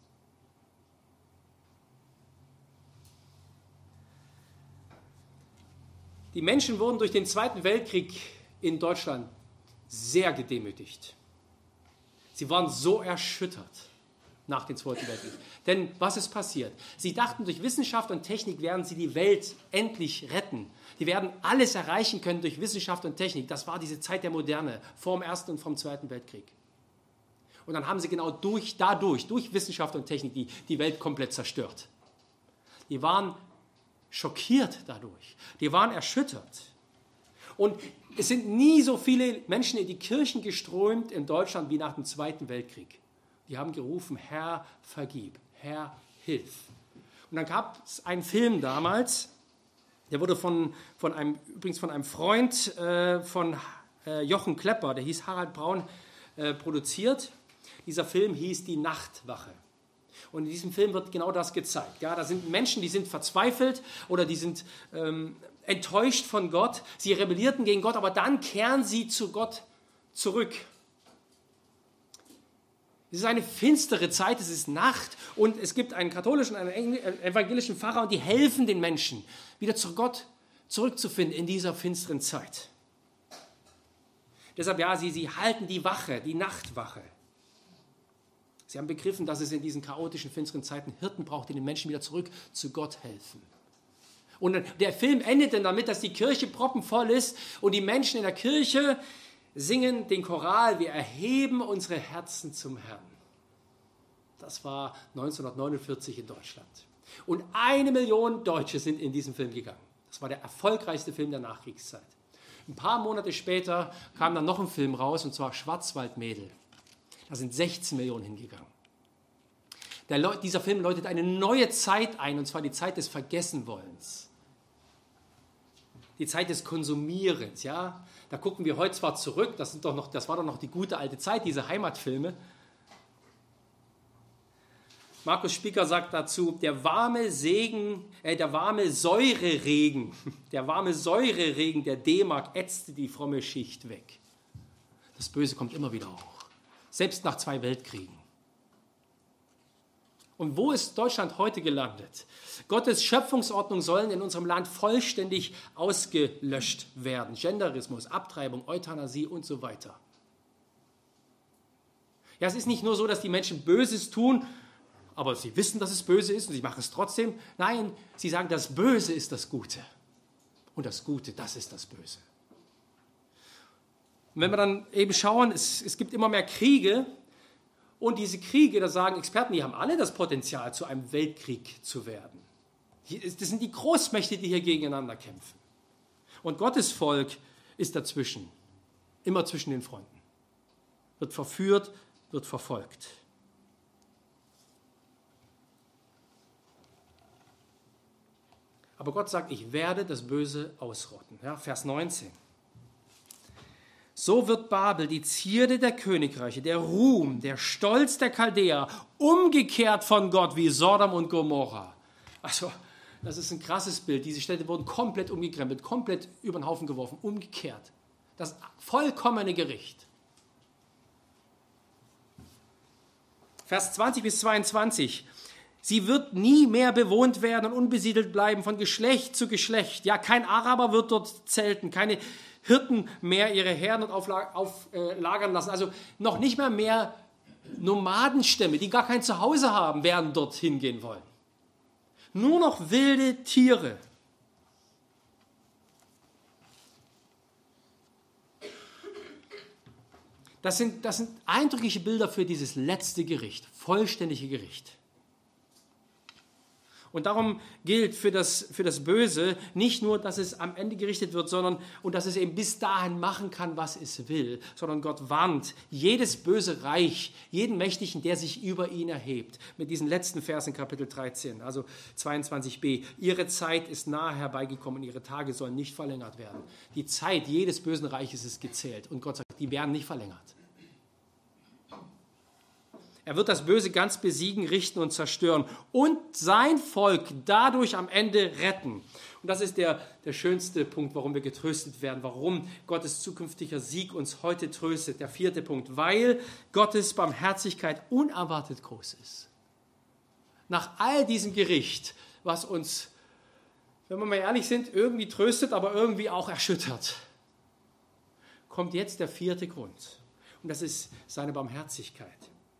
Die Menschen wurden durch den Zweiten Weltkrieg in Deutschland sehr gedemütigt. Sie waren so erschüttert nach dem Zweiten Weltkrieg. Denn was ist passiert? Sie dachten, durch Wissenschaft und Technik werden sie die Welt endlich retten. Die werden alles erreichen können durch Wissenschaft und Technik. Das war diese Zeit der Moderne, vor dem Ersten und vom Zweiten Weltkrieg. Und dann haben sie genau durch Wissenschaft und Technik die Welt komplett zerstört. Die waren schockiert dadurch. Die waren erschüttert. Und es sind nie so viele Menschen in die Kirchen geströmt in Deutschland wie nach dem Zweiten Weltkrieg. Die haben gerufen, Herr, vergib, Herr, hilf. Und dann gab es einen Film damals, der wurde übrigens von einem Freund von Jochen Klepper, der hieß Harald Braun, produziert. Dieser Film hieß Die Nachtwache. Und in diesem Film wird genau das gezeigt. Ja, da sind Menschen, die sind verzweifelt oder die sind enttäuscht von Gott. Sie rebellierten gegen Gott, aber dann kehren sie zu Gott zurück. Es ist eine finstere Zeit, es ist Nacht und es gibt einen katholischen und einen evangelischen Pfarrer und die helfen den Menschen, wieder zu Gott zurückzufinden in dieser finsteren Zeit. Deshalb, ja, sie halten die Wache, die Nachtwache. Sie haben begriffen, dass es in diesen chaotischen, finsteren Zeiten Hirten braucht, die den Menschen wieder zurück zu Gott helfen. Und der Film endet dann damit, dass die Kirche proppenvoll ist und die Menschen in der Kirche singen den Choral, wir erheben unsere Herzen zum Herrn. Das war 1949 in Deutschland. Und 1 Million Deutsche sind in diesen Film gegangen. Das war der erfolgreichste Film der Nachkriegszeit. Ein paar Monate später kam dann noch ein Film raus, und zwar Schwarzwaldmädel. Da sind 16 Millionen hingegangen. Dieser Film läutet eine neue Zeit ein, und zwar die Zeit des Vergessenwollens. Die Zeit des Konsumierens. Ja? Da gucken wir heute zwar zurück, das war doch noch die gute alte Zeit, diese Heimatfilme. Markus Spieker sagt dazu, der warme Säureregen der D-Mark ätzte die fromme Schicht weg. Das Böse kommt immer wieder hoch. Selbst nach 2 Weltkriegen. Und wo ist Deutschland heute gelandet? Gottes Schöpfungsordnung sollen in unserem Land vollständig ausgelöscht werden. Genderismus, Abtreibung, Euthanasie und so weiter. Ja, es ist nicht nur so, dass die Menschen Böses tun, aber sie wissen, dass es böse ist und sie machen es trotzdem. Nein, sie sagen, das Böse ist das Gute. Und das Gute, das ist das Böse. Und wenn wir dann eben schauen, es gibt immer mehr Kriege. Und diese Kriege, da sagen Experten, die haben alle das Potenzial, zu einem Weltkrieg zu werden. Das sind die Großmächte, die hier gegeneinander kämpfen. Und Gottes Volk ist dazwischen, immer zwischen den Fronten. Wird verführt, wird verfolgt. Aber Gott sagt, ich werde das Böse ausrotten. Ja, Vers 19. So wird Babel, die Zierde der Königreiche, der Ruhm, der Stolz der Chaldäer, umgekehrt von Gott wie Sodom und Gomorra. Also, das ist ein krasses Bild. Diese Städte wurden komplett umgekrempelt, komplett über den Haufen geworfen, umgekehrt. Das vollkommene Gericht. Vers 20 bis 22. Sie wird nie mehr bewohnt werden und unbesiedelt bleiben von Geschlecht zu Geschlecht. Ja, kein Araber wird dort zelten, keine Hirten mehr ihre Herden auflagern lassen. Also noch nicht mehr Nomadenstämme, die gar kein Zuhause haben, werden dorthin gehen wollen. Nur noch wilde Tiere. Das sind eindrückliche Bilder für dieses letzte Gericht, vollständige Gericht. Und darum gilt für das Böse nicht nur, dass es am Ende gerichtet wird, und dass es eben bis dahin machen kann, was es will, sondern Gott warnt jedes böse Reich, jeden Mächtigen, der sich über ihn erhebt. Mit diesen letzten Versen Kapitel 13, also 22b. Ihre Zeit ist nahe herbeigekommen, ihre Tage sollen nicht verlängert werden. Die Zeit jedes bösen Reiches ist gezählt und Gott sagt, die werden nicht verlängert. Er wird das Böse ganz besiegen, richten und zerstören und sein Volk dadurch am Ende retten. Und das ist der schönste Punkt, warum wir getröstet werden, warum Gottes zukünftiger Sieg uns heute tröstet. Der 4. Punkt, weil Gottes Barmherzigkeit unerwartet groß ist. Nach all diesem Gericht, was uns, wenn wir mal ehrlich sind, irgendwie tröstet, aber irgendwie auch erschüttert, kommt jetzt der 4. Grund. Und das ist seine Barmherzigkeit.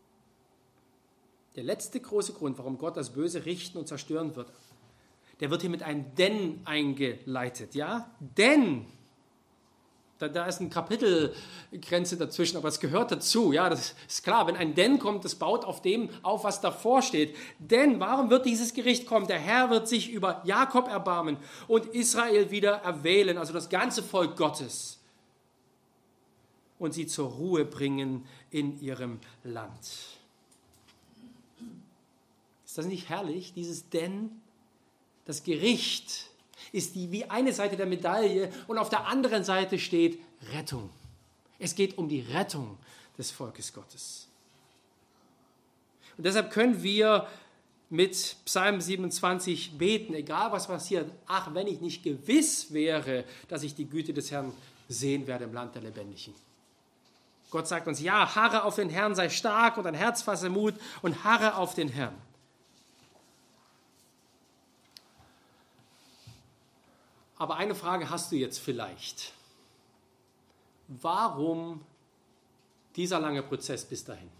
Der letzte große Grund, warum Gott das Böse richten und zerstören wird, der wird hier mit einem Denn eingeleitet. Ja? Denn, da ist eine Kapitelgrenze dazwischen, aber es gehört dazu. Ja, das ist klar, wenn ein Denn kommt, das baut auf dem auf, was davor steht. Denn, warum wird dieses Gericht kommen? Der Herr wird sich über Jakob erbarmen und Israel wieder erwählen, also das ganze Volk Gottes, und sie zur Ruhe bringen in ihrem Land. Ist das nicht herrlich, dieses Denn? Das Gericht ist wie eine Seite der Medaille und auf der anderen Seite steht Rettung. Es geht um die Rettung des Volkes Gottes. Und deshalb können wir mit Psalm 27 beten, egal was passiert. Ach, wenn ich nicht gewiss wäre, dass ich die Güte des Herrn sehen werde im Land der Lebendigen. Gott sagt uns, ja, harre auf den Herrn, sei stark und dein Herz fasse Mut und harre auf den Herrn. Aber eine Frage hast du jetzt vielleicht. Warum dieser lange Prozess bis dahin?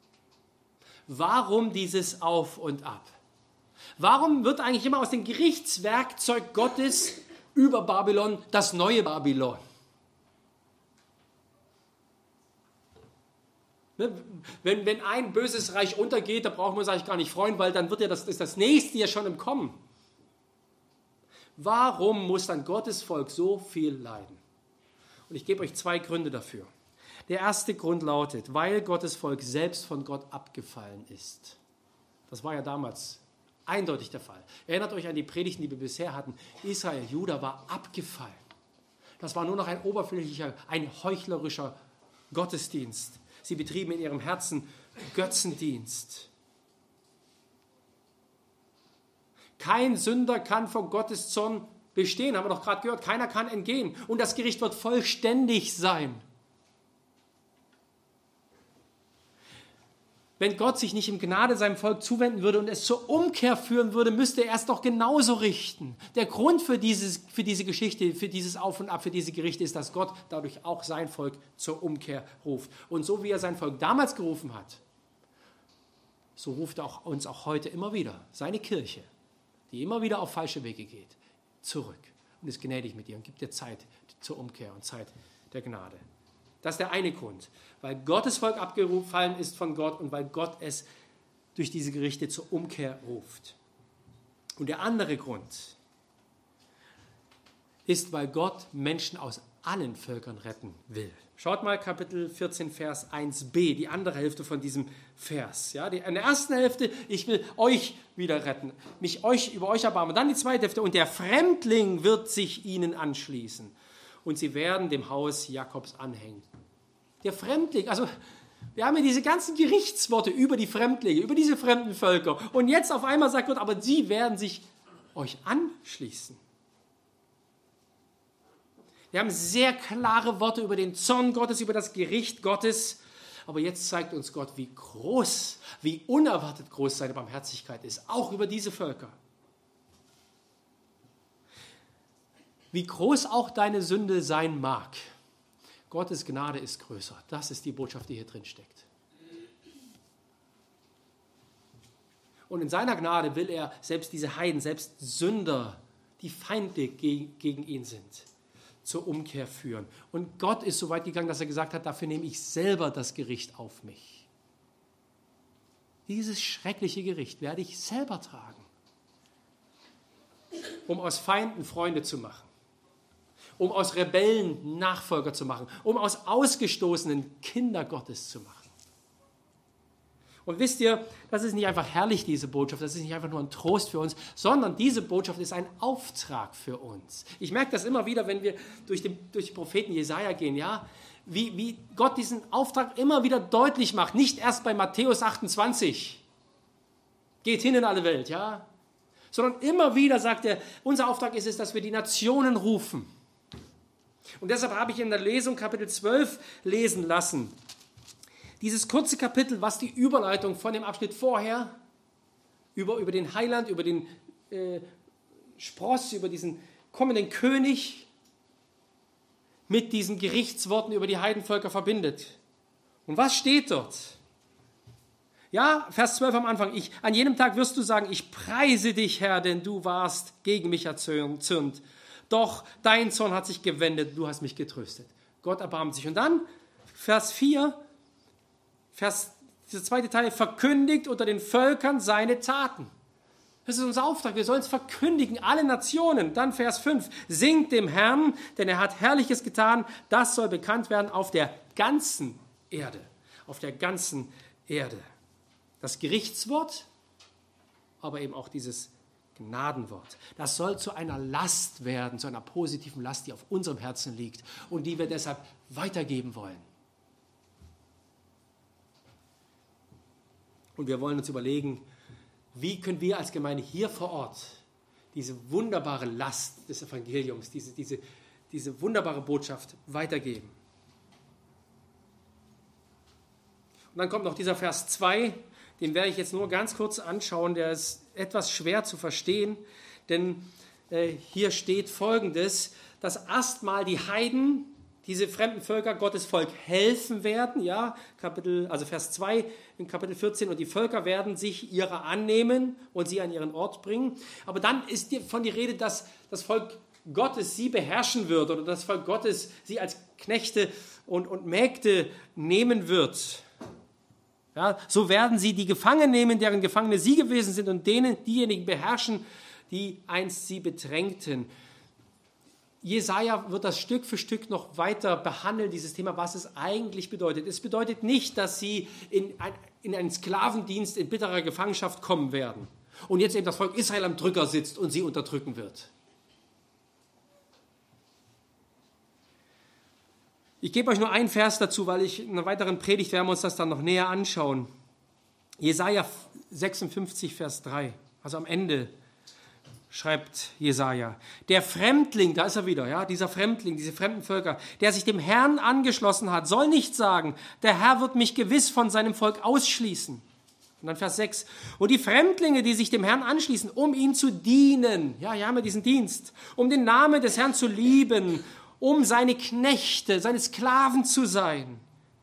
Warum dieses Auf und Ab? Warum wird eigentlich immer aus dem Gerichtswerkzeug Gottes über Babylon das neue Babylon? Wenn ein böses Reich untergeht, da brauchen wir uns eigentlich gar nicht freuen, weil dann wird ja das nächste ja schon im Kommen. Warum muss dann Gottes Volk so viel leiden? Und ich gebe euch 2 Gründe dafür. Der erste Grund lautet, weil Gottes Volk selbst von Gott abgefallen ist. Das war ja damals eindeutig der Fall. Erinnert euch an die Predigten, die wir bisher hatten. Israel, Juda war abgefallen. Das war nur noch ein oberflächlicher, ein heuchlerischer Gottesdienst. Sie betrieben in ihrem Herzen Götzendienst. Kein Sünder kann vor Gottes Zorn bestehen, haben wir doch gerade gehört. Keiner kann entgehen. Und das Gericht wird vollständig sein. Wenn Gott sich nicht im Gnade seinem Volk zuwenden würde und es zur Umkehr führen würde, müsste er es doch genauso richten. Der Grund für diese Geschichte, für dieses Auf und Ab, für diese Gerichte ist, dass Gott dadurch auch sein Volk zur Umkehr ruft. Und so wie er sein Volk damals gerufen hat, so ruft er uns auch heute immer wieder, seine Kirche, die immer wieder auf falsche Wege geht, zurück und ist gnädig mit dir und gibt dir Zeit zur Umkehr und Zeit der Gnade. Das ist der eine Grund, weil Gottes Volk abgefallen ist von Gott und weil Gott es durch diese Gerichte zur Umkehr ruft. Und der andere Grund ist, weil Gott Menschen aus allen Völkern retten will. Schaut mal Kapitel 14, Vers 1b, die andere Hälfte von diesem Vers. Ja, in der ersten Hälfte, ich will euch wieder retten, über euch erbarmen. Und dann die zweite Hälfte, und der Fremdling wird sich ihnen anschließen. Und sie werden dem Haus Jakobs anhängen. Der Fremdling, also wir haben ja diese ganzen Gerichtsworte über die Fremdlinge, über diese fremden Völker. Und jetzt auf einmal sagt Gott, aber sie werden sich euch anschließen. Wir haben sehr klare Worte über den Zorn Gottes, über das Gericht Gottes. Aber jetzt zeigt uns Gott, wie groß, wie unerwartet groß seine Barmherzigkeit ist, auch über diese Völker. Wie groß auch deine Sünde sein mag, Gottes Gnade ist größer. Das ist die Botschaft, die hier drin steckt. Und in seiner Gnade will er selbst diese Heiden, selbst Sünder, die Feinde gegen ihn sind, zur Umkehr führen. Und Gott ist so weit gegangen, dass er gesagt hat, dafür nehme ich selber das Gericht auf mich. Dieses schreckliche Gericht werde ich selber tragen, um aus Feinden Freunde zu machen, um aus Rebellen Nachfolger zu machen, um aus Ausgestoßenen Kinder Gottes zu machen. Und wisst ihr, das ist nicht einfach herrlich, diese Botschaft, das ist nicht einfach nur ein Trost für uns, sondern diese Botschaft ist ein Auftrag für uns. Ich merke das immer wieder, wenn wir durch den Propheten Jesaja gehen, ja, wie Gott diesen Auftrag immer wieder deutlich macht, nicht erst bei Matthäus 28, geht hin in alle Welt, ja, sondern immer wieder sagt er, unser Auftrag ist es, dass wir die Nationen rufen. Und deshalb habe ich in der Lesung Kapitel 12 lesen lassen. Dieses kurze Kapitel, was die Überleitung von dem Abschnitt vorher über den Heiland, über den Spross, über diesen kommenden König mit diesen Gerichtsworten über die Heidenvölker verbindet. Und was steht dort? Ja, Vers 12 am Anfang. An jenem Tag wirst du sagen, ich preise dich, Herr, denn du warst gegen mich erzürnt. Doch dein Zorn hat sich gewendet, du hast mich getröstet. Gott erbarmt sich. Und dann, Vers 4, dieser zweite Teil, verkündigt unter den Völkern seine Taten. Das ist unser Auftrag, wir sollen es verkündigen, alle Nationen. Dann Vers 5, singt dem Herrn, denn er hat Herrliches getan, das soll bekannt werden auf der ganzen Erde. Auf der ganzen Erde. Das Gerichtswort, aber eben auch dieses Gnadenwort. Das soll zu einer Last werden, zu einer positiven Last, die auf unserem Herzen liegt und die wir deshalb weitergeben wollen. Und wir wollen uns überlegen, wie können wir als Gemeinde hier vor Ort diese wunderbare Last des Evangeliums, diese wunderbare Botschaft weitergeben. Und dann kommt noch dieser Vers 2, den werde ich jetzt nur ganz kurz anschauen, der ist etwas schwer zu verstehen, denn hier steht Folgendes, dass erstmal die Heiden, diese fremden Völker, Gottes Volk helfen werden, ja, Vers 2 in Kapitel 14, und die Völker werden sich ihrer annehmen und sie an ihren Ort bringen. Aber dann ist von die Rede, dass das Volk Gottes sie beherrschen wird oder das Volk Gottes sie als Knechte und Mägde nehmen wird. Ja, so werden sie die Gefangenen nehmen, deren Gefangene sie gewesen sind, und diejenigen beherrschen, die einst sie bedrängten. Jesaja wird das Stück für Stück noch weiter behandeln, dieses Thema, was es eigentlich bedeutet. Es bedeutet nicht, dass sie in einen Sklavendienst in bitterer Gefangenschaft kommen werden und jetzt eben das Volk Israel am Drücker sitzt und sie unterdrücken wird. Ich gebe euch nur einen Vers dazu, weil in einer weiteren Predigt werden wir uns das dann noch näher anschauen. Jesaja 56, Vers 3, also am Ende schreibt Jesaja, der Fremdling, da ist er wieder, ja, dieser Fremdling, diese fremden Völker, der sich dem Herrn angeschlossen hat, soll nicht sagen, der Herr wird mich gewiss von seinem Volk ausschließen. Und dann Vers 6. Und die Fremdlinge, die sich dem Herrn anschließen, um ihm zu dienen. Ja, hier haben wir diesen Dienst. Um den Namen des Herrn zu lieben. Um seine Knechte, seine Sklaven zu sein.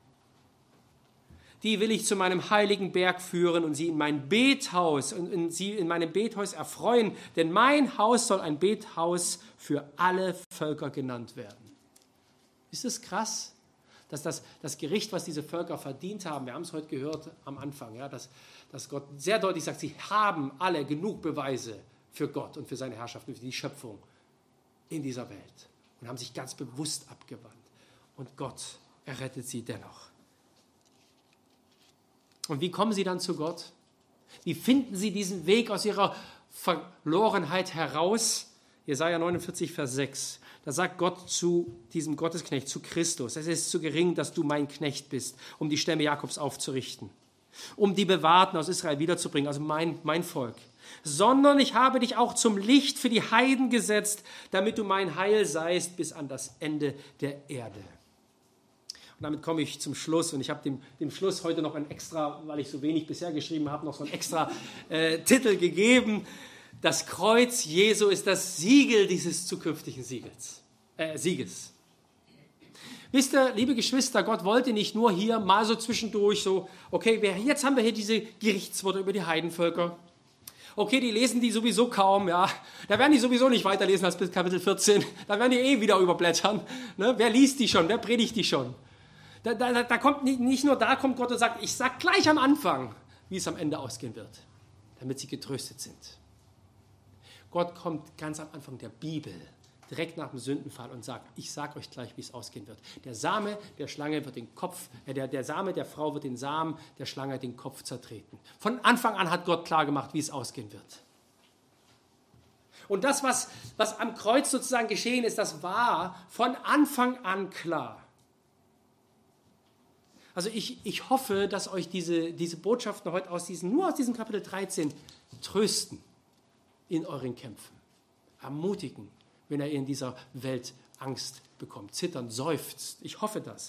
Die will ich zu meinem heiligen Berg führen und sie in mein Bethaus und sie in meinem Bethaus erfreuen. Denn mein Haus soll ein Bethaus für alle Völker genannt werden. Ist das krass? Dass das Gericht, was diese Völker verdient haben, wir haben es heute gehört am Anfang, ja, dass Gott sehr deutlich sagt, sie haben alle genug Beweise für Gott und für seine Herrschaft und für die Schöpfung in dieser Welt und haben sich ganz bewusst abgewandt. Und Gott errettet sie dennoch. Und wie kommen sie dann zu Gott? Wie finden sie diesen Weg aus ihrer Verlorenheit heraus? Jesaja 49, Vers 6. Da sagt Gott zu diesem Gottesknecht, zu Christus: Es ist zu gering, dass du mein Knecht bist, um die Stämme Jakobs aufzurichten, um die Bewahrten aus Israel wiederzubringen, also mein Volk. Sondern ich habe dich auch zum Licht für die Heiden gesetzt, damit du mein Heil seist bis an das Ende der Erde. Und damit komme ich zum Schluss. Und ich habe dem Schluss heute noch ein extra, weil ich so wenig bisher geschrieben habe, noch so einen extra Titel gegeben. Das Kreuz Jesu ist das Siegel dieses zukünftigen Sieges. Wisst ihr, liebe Geschwister, Gott wollte nicht nur hier mal so zwischendurch so, okay, jetzt haben wir hier diese Gerichtsworte über die Heidenvölker. Okay, die lesen die sowieso kaum, ja. Da werden die sowieso nicht weiterlesen als bis Kapitel 14. Da werden die wieder überblättern. Ne? Wer liest die schon? Wer predigt die schon? Da kommt nicht nur da kommt Gott und sagt, ich sage gleich am Anfang, wie es am Ende ausgehen wird, damit sie getröstet sind. Gott kommt ganz am Anfang der Bibel, direkt nach dem Sündenfall und sagt, ich sage euch gleich, wie es ausgehen wird. Der Same der Schlange wird den Kopf, der Same der Frau wird den Samen der Schlange den Kopf zertreten. Von Anfang an hat Gott klar gemacht, wie es ausgehen wird. Und das, was am Kreuz sozusagen geschehen ist, das war von Anfang an klar. Also ich hoffe, dass euch diese Botschaften heute nur aus diesem Kapitel 13 trösten in euren Kämpfen, ermutigen, wenn ihr in dieser Welt Angst bekommt, zittern, seufzt. Ich hoffe das.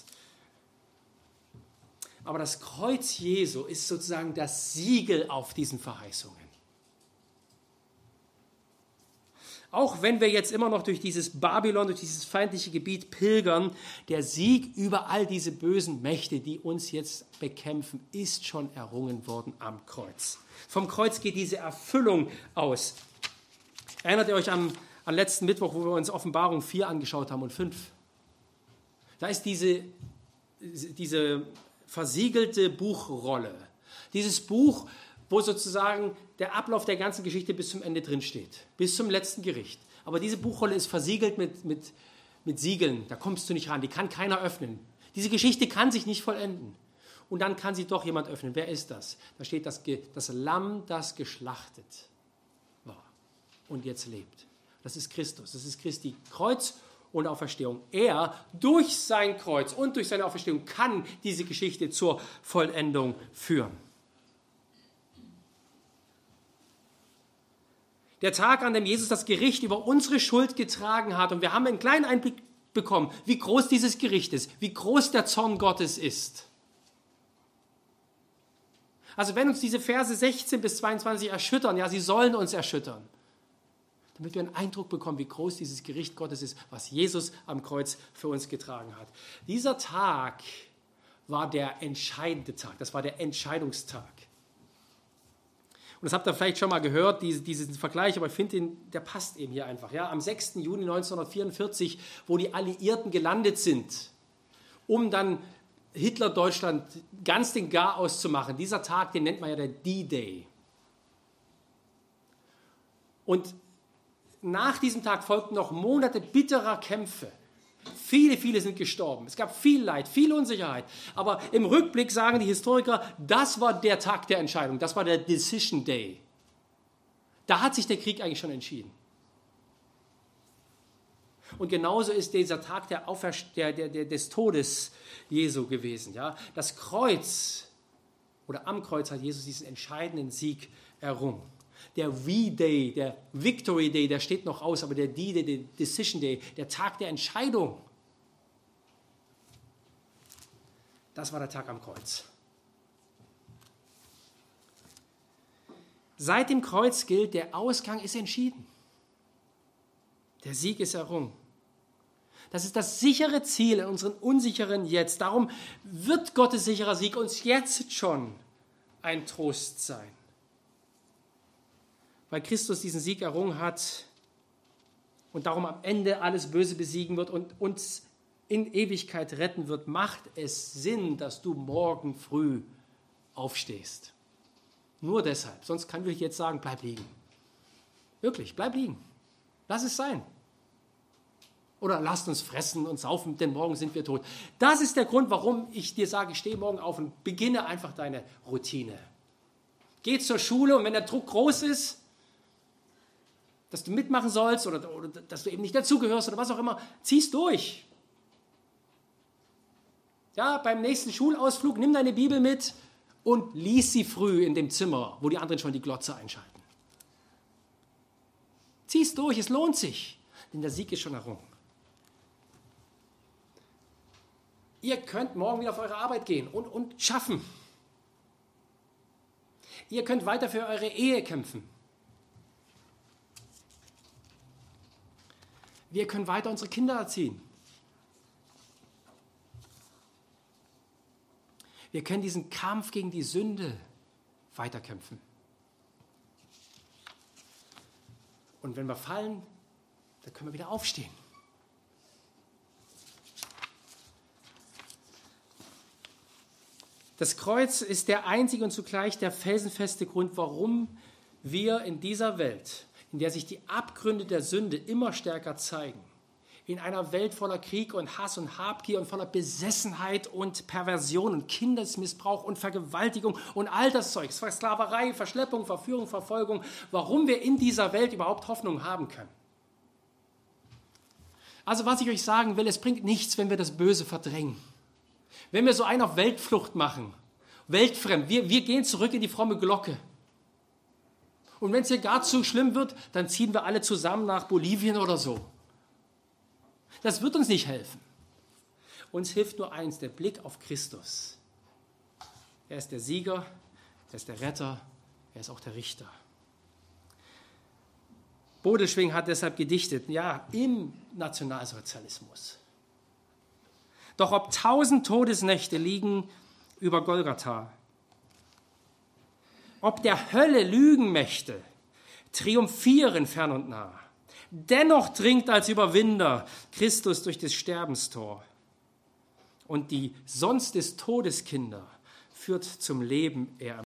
Aber das Kreuz Jesu ist sozusagen das Siegel auf diesen Verheißungen. Auch wenn wir jetzt immer noch durch dieses Babylon, durch dieses feindliche Gebiet pilgern, der Sieg über all diese bösen Mächte, die uns jetzt bekämpfen, ist schon errungen worden am Kreuz. Vom Kreuz geht diese Erfüllung aus. Erinnert ihr euch an letzten Mittwoch, wo wir uns Offenbarung 4 angeschaut haben und 5? Da ist diese versiegelte Buchrolle. Dieses Buch, wo sozusagen der Ablauf der ganzen Geschichte bis zum Ende drin steht, bis zum letzten Gericht. Aber diese Buchrolle ist versiegelt mit Siegeln, da kommst du nicht ran, die kann keiner öffnen. Diese Geschichte kann sich nicht vollenden. Und dann kann sie doch jemand öffnen. Wer ist das? Da steht das Lamm, das geschlachtet war und jetzt lebt. Das ist Christus, das ist Christi Kreuz und Auferstehung. Er, durch sein Kreuz und durch seine Auferstehung, kann diese Geschichte zur Vollendung führen. Der Tag, an dem Jesus das Gericht über unsere Schuld getragen hat. Und wir haben einen kleinen Einblick bekommen, wie groß dieses Gericht ist, wie groß der Zorn Gottes ist. Also wenn uns diese Verse 16 bis 22 erschüttern, ja, sie sollen uns erschüttern, damit wir einen Eindruck bekommen, wie groß dieses Gericht Gottes ist, was Jesus am Kreuz für uns getragen hat. Dieser Tag war der entscheidende Tag, das war der Entscheidungstag. Und das habt ihr vielleicht schon mal gehört, diesen Vergleich, aber ich finde, der passt eben hier einfach. Ja? Am 6. Juni 1944, wo die Alliierten gelandet sind, um dann Hitler-Deutschland ganz den Garaus zu machen. Dieser Tag, den nennt man ja der D-Day. Und nach diesem Tag folgten noch Monate bitterer Kämpfe. Viele sind gestorben. Es gab viel Leid, viel Unsicherheit. Aber im Rückblick sagen die Historiker, das war der Tag der Entscheidung. Das war der Decision Day. Da hat sich der Krieg eigentlich schon entschieden. Und genauso ist dieser Tag des Todes Jesu gewesen. Ja? Das Kreuz, oder am Kreuz hat Jesus diesen entscheidenden Sieg errungen. Der V-Day, der Victory Day, der steht noch aus, aber der D-Day, der Decision Day, der Tag der Entscheidung, das war der Tag am Kreuz. Seit dem Kreuz gilt, der Ausgang ist entschieden. Der Sieg ist errungen. Das ist das sichere Ziel in unserem unsicheren Jetzt. Darum wird Gottes sicherer Sieg uns jetzt schon ein Trost sein. Weil Christus diesen Sieg errungen hat und darum am Ende alles Böse besiegen wird und uns in Ewigkeit retten wird, macht es Sinn, dass du morgen früh aufstehst. Nur deshalb. Sonst kann ich jetzt sagen, bleib liegen. Wirklich, bleib liegen. Lass es sein. Oder lasst uns fressen und saufen, denn morgen sind wir tot. Das ist der Grund, warum ich dir sage, steh morgen auf und beginne einfach deine Routine. Geh zur Schule und wenn der Druck groß ist, dass du mitmachen sollst oder dass du eben nicht dazugehörst oder was auch immer, zieh's durch. Ja, beim nächsten Schulausflug nimm deine Bibel mit und lies sie früh in dem Zimmer, wo die anderen schon die Glotze einschalten. Zieh's durch, es lohnt sich, denn der Sieg ist schon errungen. Ihr könnt morgen wieder auf eure Arbeit gehen und schaffen. Ihr könnt weiter für eure Ehe kämpfen. Wir können weiter unsere Kinder erziehen. Wir können diesen Kampf gegen die Sünde weiterkämpfen. Und wenn wir fallen, dann können wir wieder aufstehen. Das Kreuz ist der einzige und zugleich der felsenfeste Grund, warum wir in dieser Welt, in der sich die Abgründe der Sünde immer stärker zeigen, in einer Welt voller Krieg und Hass und Habgier und voller Besessenheit und Perversion und Kindesmissbrauch und Vergewaltigung und all das Zeug, Sklaverei, Verschleppung, Verführung, Verfolgung, warum wir in dieser Welt überhaupt Hoffnung haben können. Also was ich euch sagen will, es bringt nichts, wenn wir das Böse verdrängen. Wenn wir so einen auf Weltflucht machen, weltfremd, wir gehen zurück in die fromme Glocke. Und wenn es hier gar zu schlimm wird, dann ziehen wir alle zusammen nach Bolivien oder so. Das wird uns nicht helfen. Uns hilft nur eins, der Blick auf Christus. Er ist der Sieger, er ist der Retter, er ist auch der Richter. Bodelschwingh hat deshalb gedichtet, ja, im Nationalsozialismus. Doch ob 1000 Todesnächte liegen über Golgatha, ob der Hölle Lügenmächte triumphieren fern und nah, dennoch dringt als Überwinder Christus durch des Sterbenstor und die sonst des Todes Kinder führt zum Leben er